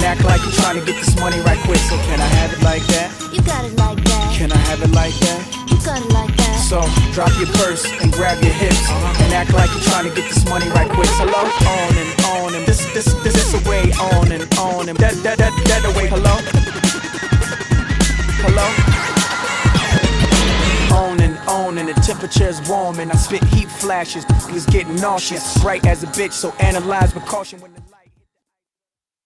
act like you're trying to get this money right quick. So can I have it like that? You got it like that. Can I have it like that? You got it like that. So drop your purse and grab your hips and act like you're trying to get this money right quick. Hello, on and this away, on and that away. Hello, on and the temperature's warm and I spit heat flashes. It's getting nauseous, bright as a bitch. So analyze with caution when